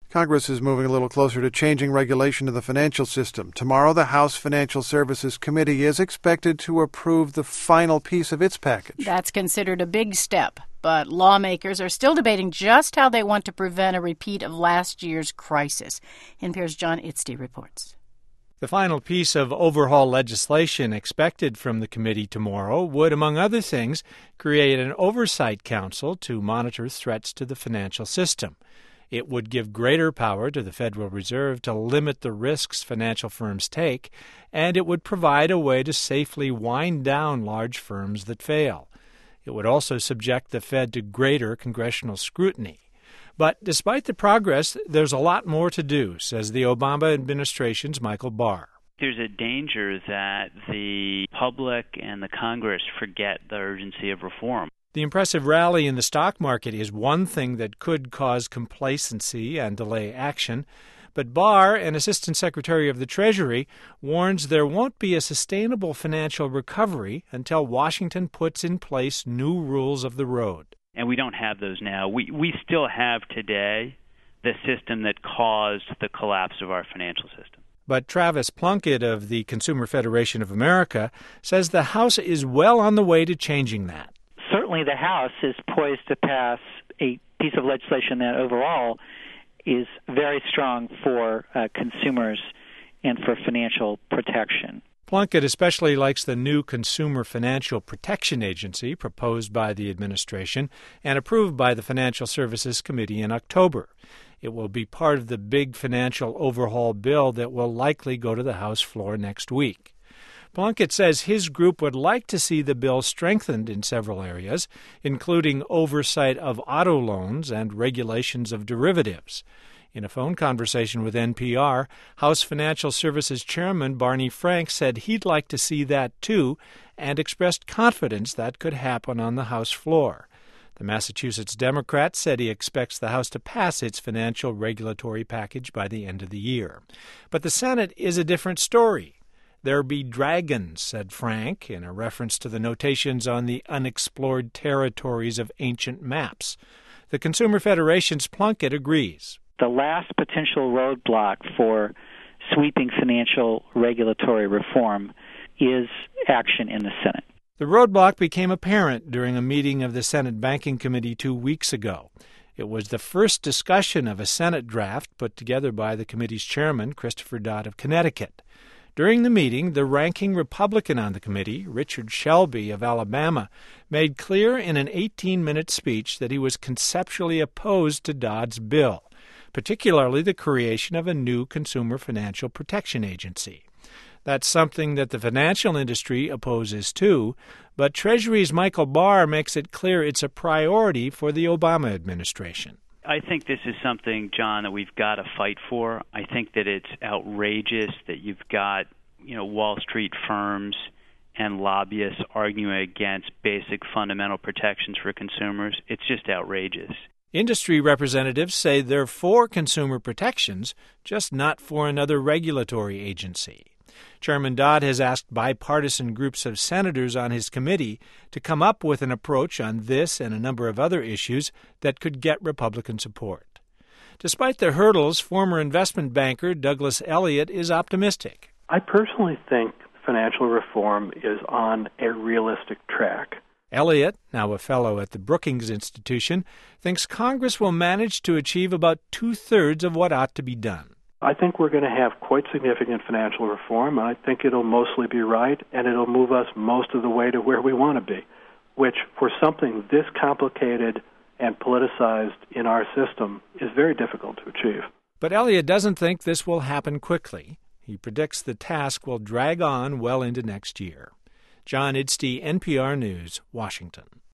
Congress is moving a little closer to changing regulation of the financial system. Tomorrow, the House Financial Services Committee is expected to approve the final piece of its package. That's considered a big step, but lawmakers are still debating just how they want to prevent a repeat of last year's crisis. NPR's John Itzty reports. The final piece of overhaul legislation expected from the committee tomorrow would, among other things, create an oversight council to monitor threats to the financial system. It would give greater power to the Federal Reserve to limit the risks financial firms take, and it would provide a way to safely wind down large firms that fail. It would also subject the Fed to greater congressional scrutiny. But despite the progress, there's a lot more to do, says the Obama administration's Michael Barr. There's a danger that the public and the Congress forget the urgency of reform. The impressive rally in the stock market is one thing that could cause complacency and delay action. But Barr, an Assistant Secretary of the Treasury, warns there won't be a sustainable financial recovery until Washington puts in place new rules of the road. And we don't have those now. We still have today the system that caused the collapse of our financial system. But Travis Plunkett of the Consumer Federation of America says the House is well on the way to changing that. Certainly the House is poised to pass a piece of legislation that overall is very strong for consumers and for financial protection. Plunkett especially likes the new Consumer Financial Protection Agency proposed by the administration and approved by the Financial Services Committee in October. It will be part of the big financial overhaul bill that will likely go to the House floor next week. Plunkett says his group would like to see the bill strengthened in several areas, including oversight of auto loans and regulations of derivatives. In a phone conversation with NPR, House Financial Services Chairman Barney Frank said he'd like to see that too and expressed confidence that could happen on the House floor. The Massachusetts Democrat said he expects the House to pass its financial regulatory package by the end of the year. But the Senate is a different story. There be dragons, said Frank, in a reference to the notations on the unexplored territories of ancient maps. The Consumer Federation's Plunkett agrees. The last potential roadblock for sweeping financial regulatory reform is action in the Senate. The roadblock became apparent during a meeting of the Senate Banking Committee 2 weeks ago. It was the first discussion of a Senate draft put together by the committee's chairman, Christopher Dodd of Connecticut. During the meeting, the ranking Republican on the committee, Richard Shelby of Alabama, made clear in an 18-minute speech that he was conceptually opposed to Dodd's bill, particularly the creation of a new Consumer Financial Protection Agency. That's something that the financial industry opposes too, but Treasury's Michael Barr makes it clear it's a priority for the Obama administration. I think this is something, John, that we've got to fight for. I think that it's outrageous that you've got, Wall Street firms and lobbyists arguing against basic fundamental protections for consumers. It's just outrageous. Industry representatives say they're for consumer protections, just not for another regulatory agency. Chairman Dodd has asked bipartisan groups of senators on his committee to come up with an approach on this and a number of other issues that could get Republican support. Despite the hurdles, former investment banker Douglas Elliott is optimistic. I personally think financial reform is on a realistic track. Elliott, now a fellow at the Brookings Institution, thinks Congress will manage to achieve about 2/3 of what ought to be done. I think we're going to have quite significant financial reform, and I think it'll mostly be right, and it'll move us most of the way to where we want to be, which for something this complicated and politicized in our system is very difficult to achieve. But Elliott doesn't think this will happen quickly. He predicts the task will drag on well into next year. John Itzty, NPR News, Washington.